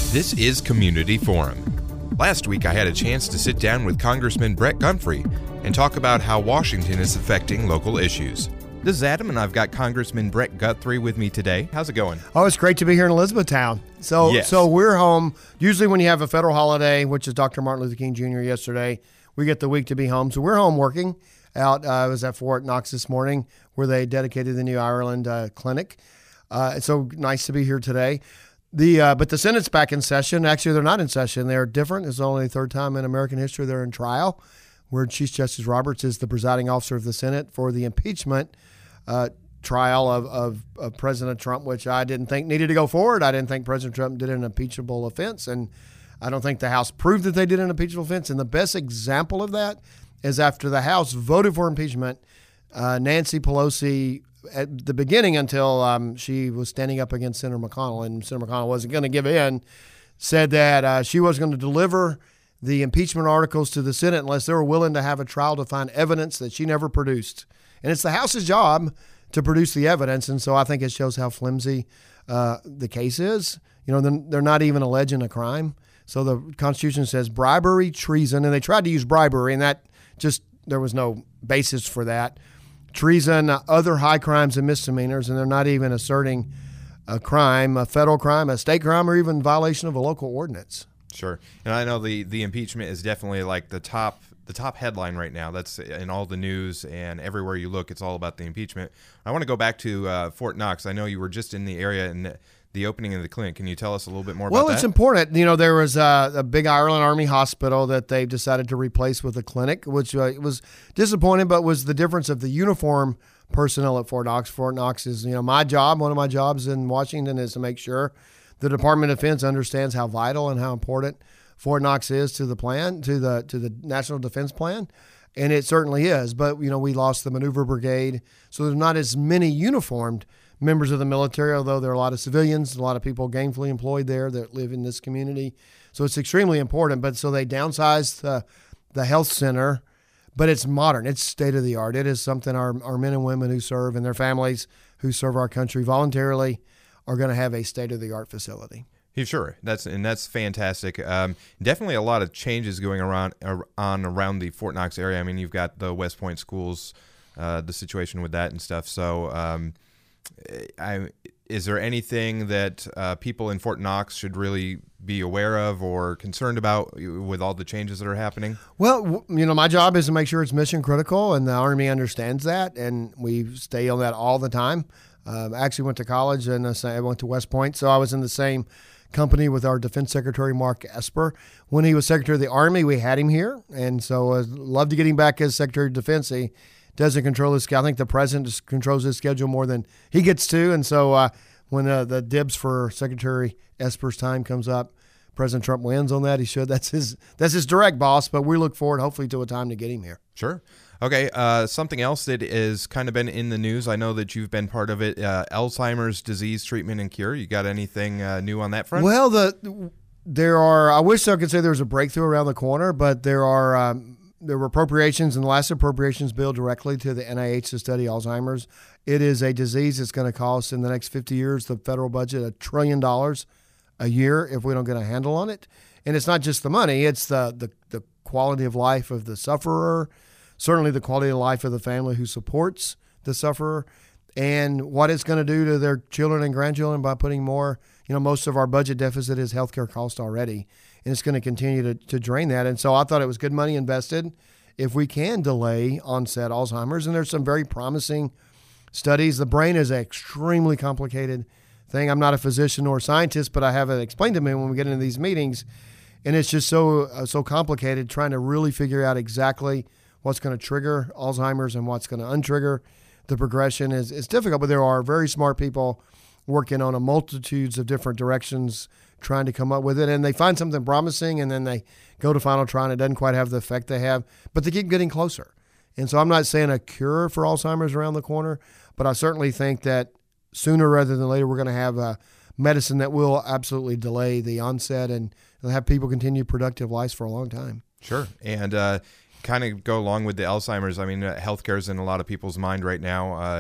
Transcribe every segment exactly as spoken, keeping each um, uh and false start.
This is Community Forum. Last week I had a chance to sit down with Congressman Brett Guthrie and talk about how Washington is affecting local issues. This is Adam, and I've got Congressman Brett Guthrie with me today. How's it going? Oh, it's great to be here in Elizabethtown. So, Yes. so we're home. Usually when you have a federal holiday, which is Doctor Martin Luther King Junior yesterday, we get the week to be home. So we're home working out. Uh, I was at Fort Knox this morning where they dedicated the new Ireland uh, clinic. Uh, it's so nice to be here today. The uh, But the Senate's back in session. Actually, they're not in session. They're different. It's only the third time in American history they're in trial, where Chief Justice Roberts is the presiding officer of the Senate for the impeachment uh, trial of, of, of President Trump, which I didn't think needed to go forward. I didn't think President Trump did an impeachable offense, and I don't think the House proved that they did an impeachable offense. And the best example of that is after the House voted for impeachment, uh, Nancy Pelosi, at the beginning until um, she was standing up against Senator McConnell, and Senator McConnell wasn't going to give in, said that uh, she was going to deliver the impeachment articles to the Senate unless they were willing to have a trial to find evidence that she never produced. And it's the House's job to produce the evidence, and so I think it shows how flimsy uh, the case is. You know, they're, they're not even alleging a crime. So the Constitution says bribery, treason, and they tried to use bribery, and that just, there was no basis for that. Treason, uh, other high crimes and misdemeanors, and they're not even asserting a crime, a federal crime, a state crime, or even violation of a local ordinance. Sure. And I know the, the impeachment is definitely like the top the top headline right now. That's in all the news, and everywhere you look, it's all about the impeachment. I want to go back to uh, Fort Knox. I know you were just in the area and the opening of the clinic. Can you tell us a little bit more well, about that? Well, it's important. You know, there was a, a big Ireland Army hospital that they've decided to replace with a clinic, which uh, was disappointing, but was the difference of the uniform personnel at Fort Knox. Fort Knox is, you know, my job, one of my jobs in Washington is to make sure the Department of Defense understands how vital and how important Fort Knox is to the plan, to the to the National Defense Plan, and it certainly is. But, you know, we lost the maneuver brigade, so there's not as many uniformed members of the military, although there are a lot of civilians, a lot of people gainfully employed there that live in this community. So it's extremely important. But so they downsized the, the health center, but it's modern. It's state-of-the-art. It is something our, our men and women who serve and their families who serve our country voluntarily are going to have a state-of-the-art facility. Yeah, sure. That's and that's fantastic. Um, definitely a lot of changes going around uh, on around the Fort Knox area. I mean, you've got the West Point schools, uh, the situation with that and stuff. So, um, I, is there anything that uh, people in Fort Knox should really be aware of or concerned about with all the changes that are happening? Well, you know, my job is to make sure it's mission critical, and the Army understands that, and we stay on that all the time. Uh, I actually went to college, and I went to West Point, so I was in the same company with our Defense Secretary, Mark Esper. When he was Secretary of the Army, we had him here, and so I'd love to get him back as Secretary of Defense. He doesn't control his schedule. I think the president just controls his schedule more than he gets to, and so uh, when uh, the dibs for Secretary Esper's time comes up, President Trump wins on that. He should. That's his That's his direct boss, but we look forward, hopefully, to a time to get him here. Sure. Okay, uh, something else that has kind of been in the news, I know that you've been part of it, uh, Alzheimer's disease treatment and cure. You got anything uh, new on that front? Well, the there are, I wish I could say there was a breakthrough around the corner, but there are, um, there were appropriations in the last appropriations bill directly to the N I H to study Alzheimer's. It is a disease that's going to cost in the next fifty years the federal budget a trillion dollars a year if we don't get a handle on it. And it's not just the money, it's the, the, the quality of life of the sufferer, certainly the quality of life of the family who supports the sufferer, and what it's going to do to their children and grandchildren by putting more, you know, most of our budget deficit is healthcare cost already, and it's going to continue to, to drain that. And so I thought it was good money invested if we can delay onset Alzheimer's. And there's some very promising studies. The brain is an extremely complicated thing. I'm not a physician or a scientist, but I have it explained to me when we get into these meetings, and it's just so uh, so complicated trying to really figure out exactly what's going to trigger Alzheimer's and what's going to untrigger the progression is, is difficult, but there are very smart people working on a multitudes of different directions trying to come up with it, and they find something promising, and then they go to final trial, and it doesn't quite have the effect they have, but they keep getting closer. And so I'm not saying a cure for Alzheimer's around the corner, but I certainly think that sooner rather than later we're going to have a medicine that will absolutely delay the onset and have people continue productive lives for a long time. Sure. And uh, kind of go along with the Alzheimer's. I mean, uh, healthcare is in a lot of people's mind right now. Uh,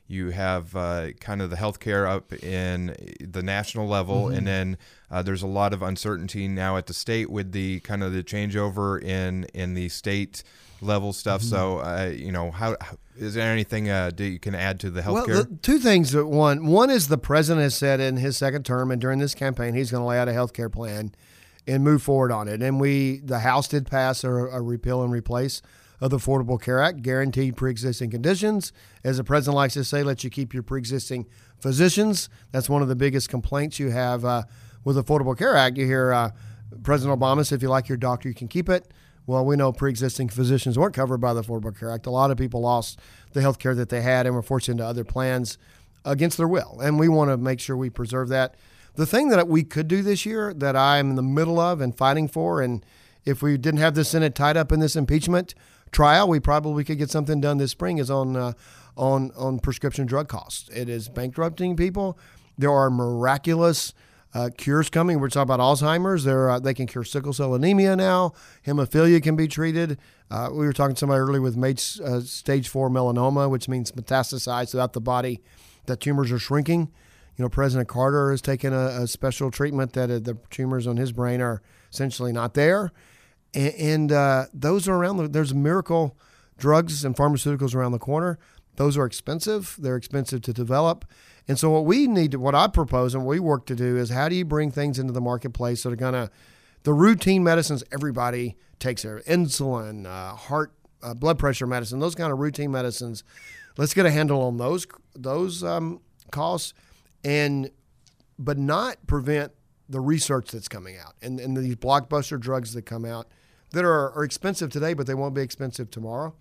You have uh, kind of the healthcare up in the national level, mm-hmm. and then uh, there's a lot of uncertainty now at the state with the kind of the changeover in in the state level stuff. Mm-hmm. So, uh, you know, how, how is there anything uh, that you can add to the healthcare? Well, the two things. That one, one is the president has said in his second term and during this campaign, he's going to lay out a healthcare plan and move forward on it. And we, the House did pass a, a repeal and replace of the Affordable Care Act, guaranteed pre-existing conditions. As the president likes to say, let you keep your pre-existing physicians. That's one of the biggest complaints you have uh, with the Affordable Care Act. You hear uh, President Obama say, if you like your doctor, you can keep it. Well, we know pre-existing physicians weren't covered by the Affordable Care Act. A lot of people lost the health care that they had and were forced into other plans against their will. And we want to make sure we preserve that. The thing that we could do this year that I'm in the middle of and fighting for, and if we didn't have the Senate tied up in this impeachment trial, we probably could get something done this spring, is on uh, on on prescription drug costs. It is bankrupting people. There are miraculous uh, cures coming. We're talking about Alzheimer's. They're, uh, they can cure sickle cell anemia now. Hemophilia can be treated. Uh, we were talking to somebody earlier with mate, uh, stage four melanoma, which means metastasized throughout the body, that tumors are shrinking. You know, President Carter has taken a, a special treatment that uh, the tumors on his brain are essentially not there. And, and uh, those are around. The, there's miracle drugs and pharmaceuticals around the corner. Those are expensive. They're expensive to develop. And so what we need to, what I propose and what we work to do is, how do you bring things into the marketplace that are going to, the routine medicines everybody takes there, insulin, uh, heart, uh, blood pressure medicine, those kind of routine medicines. Let's get a handle on those those um, costs, and but not prevent the research that's coming out and, and these blockbuster drugs that come out that are, are expensive today, but they won't be expensive tomorrow.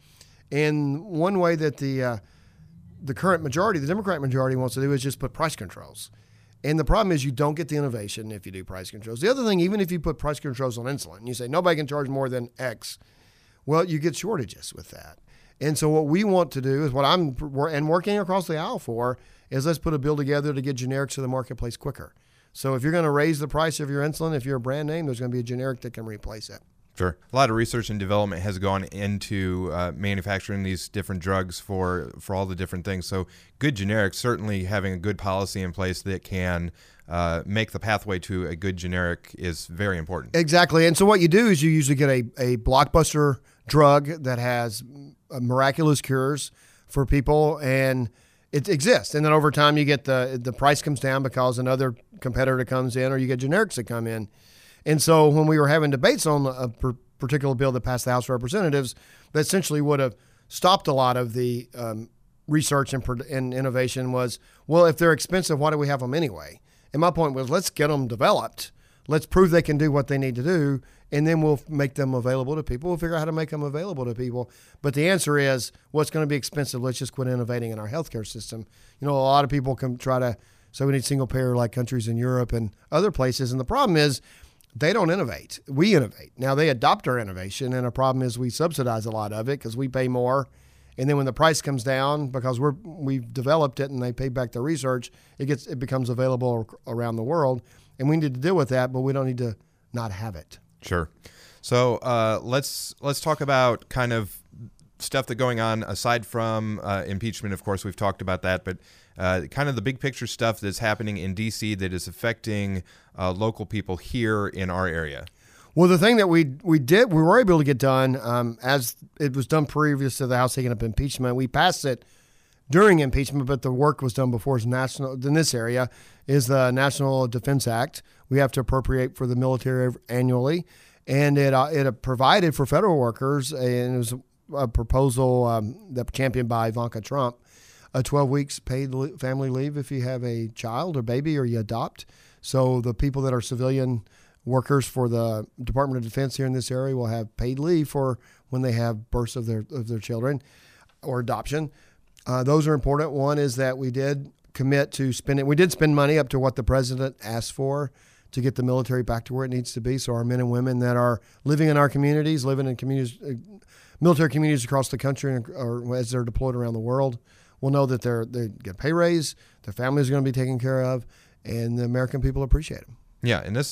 And one way that the uh, the current majority, the Democratic majority, wants to do is just put price controls. And the problem is you don't get the innovation if you do price controls. The other thing, even if you put price controls on insulin, you say nobody can charge more than X, well, you get shortages with that. And so what we want to do is what I'm and working across the aisle for is, let's put a bill together to get generics to the marketplace quicker. So if you're going to raise the price of your insulin, if you're a brand name, there's going to be a generic that can replace it. Sure. A lot of research and development has gone into uh, manufacturing these different drugs for, for all the different things. So good generics, certainly having a good policy in place that can uh, make the pathway to a good generic is very important. Exactly. And so what you do is you usually get a, a blockbuster drug that has miraculous cures for people, and it exists. And then over time you get the, the price comes down because another competitor comes in, or you get generics that come in. And so when we were having debates on a particular bill that passed the House of Representatives, that essentially would have stopped a lot of the um, research and, and innovation, was, well, if they're expensive, why do we have them anyway? And my point was, let's get them developed. Let's prove they can do what they need to do, and then we'll make them available to people. We'll figure out how to make them available to people. But the answer is, well, it's going to be expensive. Let's just quit innovating in our healthcare system. You know, a lot of people can try to, so we need single payer like countries in Europe and other places. And the problem is, they don't innovate. We innovate. Now, they adopt our innovation, and the problem is we subsidize a lot of it because we pay more. And then when the price comes down, because we're, we've developed it and they pay back the research, it gets it becomes available around the world. And we need to deal with that, but we don't need to not have it. Sure. So uh, let's let's talk about kind of stuff that's going on aside from uh, impeachment. Of course, we've talked about that, but uh, kind of the big picture stuff that's happening in D C that is affecting uh, local people here in our area. Well, the thing that we we did, we were able to get done, um, as it was done previous to the House taking up impeachment. We passed it during impeachment, but the work was done before. It's national in this area is the National Defense Act. We have to appropriate for the military annually, and it uh, it provided for federal workers, and it was a proposal um, that championed by Ivanka Trump, a twelve weeks paid family leave if you have a child or baby or you adopt. So the people that are civilian workers for the Department of Defense here in this area will have paid leave for when they have births of their of their children or adoption. Uh, those are important. One is that we did commit to spending, we did spend money up to what the president asked for to get the military back to where it needs to be. So our men and women that are living in our communities, living in communities, uh, military communities across the country, or as they're deployed around the world, will know that they're, they get a pay raise, their families are going to be taken care of, and the American people appreciate them. Yeah, and this is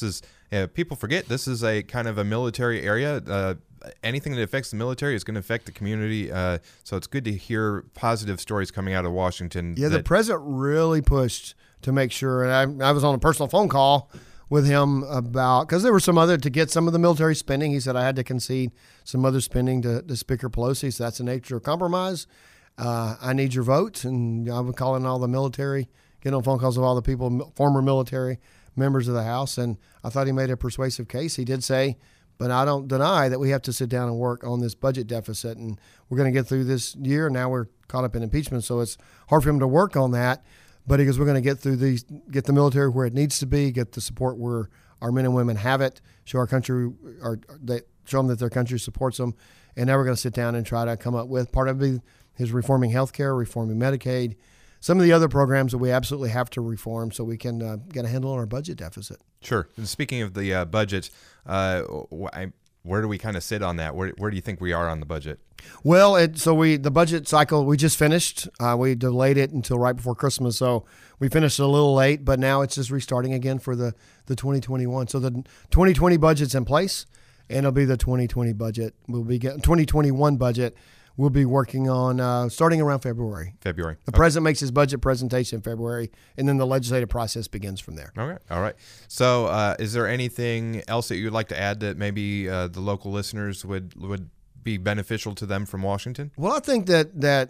Uh, people forget this is a kind of a military area. Uh, anything that affects the military is going to affect the community. Uh, so it's good to hear positive stories coming out of Washington. Yeah, that- the president really pushed to make sure, and I, I was on a personal phone call with him about, because there were some other, to get some of the military spending, he said I had to concede some other spending to, to Speaker Pelosi, so that's the nature of compromise. Uh, I need your vote, and I'm calling all the military, getting on phone calls with all the people, former military members of the House, and I thought he made a persuasive case. He did say, but I don't deny that we have to sit down and work on this budget deficit, and we're going to get through this year. Now we're caught up in impeachment, so it's hard for him to work on that. But he goes, we're going to get through these, get the military where it needs to be, get the support where our men and women have it, show our country, our, they, show them that their country supports them, and now we're going to sit down and try to come up with, part of it is reforming health care, reforming Medicaid, some of the other programs that we absolutely have to reform so we can uh, get a handle on our budget deficit. Sure. And speaking of the uh, budget, uh, I, where do we kind of sit on that? Where, where do you think we are on the budget? Well, it, so we the budget cycle, we just finished. Uh, we delayed it until right before Christmas, so we finished a little late, but now it's just restarting again for the, the twenty twenty-one. So the twenty twenty budget's in place, and it'll be the twenty twenty budget. We'll be getting twenty twenty-one budget. We'll be working on uh, starting around February. February. The Okay. president makes his budget presentation in February, and then the legislative process begins from there. All right. All right. So uh, is there anything else that you'd like to add that maybe uh, the local listeners would would be beneficial to them from Washington? Well, I think that that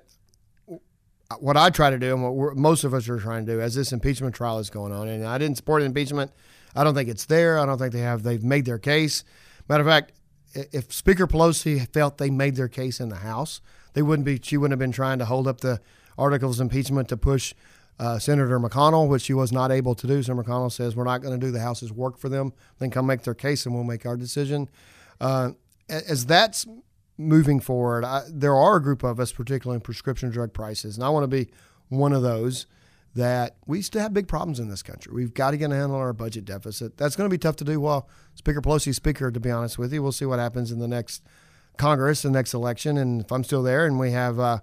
what I try to do and what we're, most of us are trying to do as this impeachment trial is going on, and I didn't support impeachment. I don't think it's there. I don't think they have. They've made their case. Matter of fact, if Speaker Pelosi felt they made their case in the House, they wouldn't be. She wouldn't have been trying to hold up the articles of impeachment to push uh, Senator McConnell, which she was not able to do. Senator McConnell says we're not going to do the House's work for them. Then come make their case, and we'll make our decision. Uh, as that's moving forward, I, there are a group of us, particularly in prescription drug prices, and I want to be one of those, that we still have big problems in this country. We've got to get a handle on our budget deficit. That's going to be tough to do while Speaker Pelosi's Speaker, to be honest with you. We'll see what happens in the next Congress, the next election, and if I'm still there and we have uh,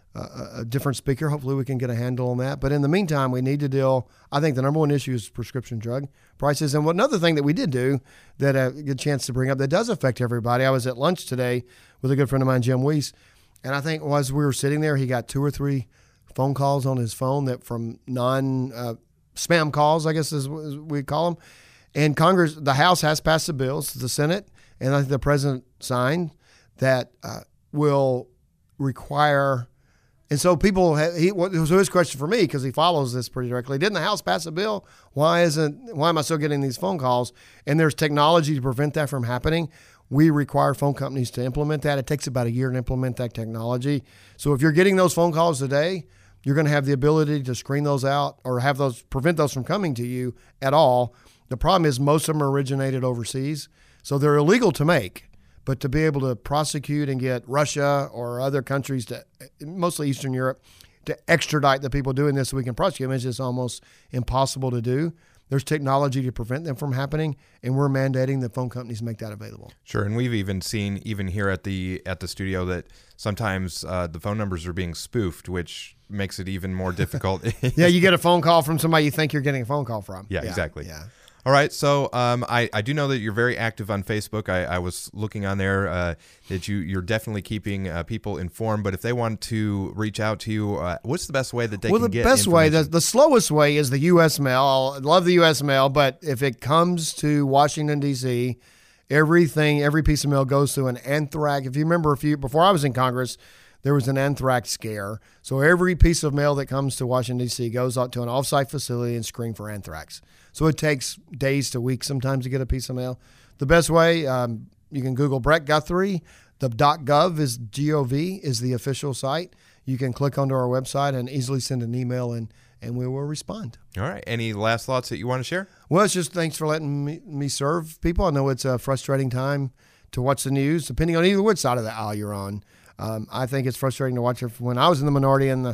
a, a different Speaker, hopefully we can get a handle on that. But in the meantime, we need to deal, I think the number one issue is prescription drug prices. And what, another thing that we did do that I get a chance to bring up that does affect everybody, I was at lunch today with a good friend of mine, Jim Weiss, and I think as we were sitting there, he got two or three phone calls on his phone that from non uh, spam calls, I guess is what we call them. And Congress, the House has passed the bills, the Senate, and I think the president signed that uh, will require. And so people, have, he, so his question for me, because he follows this pretty directly, didn't the House pass a bill? Why isn't? Why am I still getting these phone calls? And there's technology to prevent that from happening. We require phone companies to implement that. It takes about a year to implement that technology. So if you're getting those phone calls today, you're going to have the ability to screen those out or have those prevent those from coming to you at all. The problem is most of them are originated overseas, so they're illegal to make. But to be able to prosecute and get Russia or other countries, to, mostly Eastern Europe, to extradite the people doing this so we can prosecute them is just almost impossible to do. There's technology to prevent them from happening, and we're mandating that phone companies make that available. Sure, and we've even seen, even here at the at the studio, that sometimes uh, the phone numbers are being spoofed, which makes it even more difficult. Yeah, you get a phone call from somebody you think you're getting a phone call from. Yeah, yeah. exactly. Yeah. All right, so um, I, I do know that you're very active on Facebook. I, I was looking on there uh, that you, you're definitely keeping uh, people informed. But if they want to reach out to you, uh, what's the best way that they well, can the get best way, the, information? the slowest way is the U S mail. I love the U S mail, but if it comes to Washington, D C, everything, every piece of mail goes through an anthrax. If you remember, a few, before I was in Congress, there was an anthrax scare. So every piece of mail that comes to Washington, D C goes out to an off-site facility and screened for anthrax. So it takes days to weeks sometimes to get a piece of mail. The best way, um, you can Google Brett Guthrie. The .gov is G O V is the official site. You can click onto our website and easily send an email, and, and we will respond. All right. Any last thoughts that you want to share? Well, it's just thanks for letting me, me serve people. I know it's a frustrating time to watch the news, depending on either which side of the aisle you're on. Um, I think it's frustrating to watch it when I was in the minority and the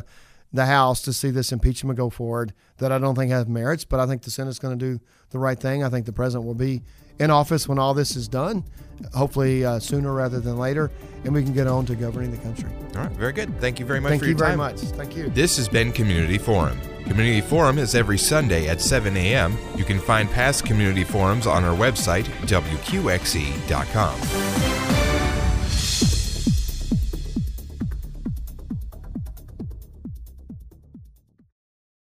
the House to see this impeachment go forward that I don't think have merits, but I think the Senate's going to do the right thing. I think the president will be in office when all this is done, hopefully uh, sooner rather than later, and we can get on to governing the country. All right, very good. Thank you very much Thank for your time. Thank you very much. Thank you. This has been Community Forum. Community Forum is every Sunday at seven a.m. You can find past Community Forums on our website, W Q X E dot com.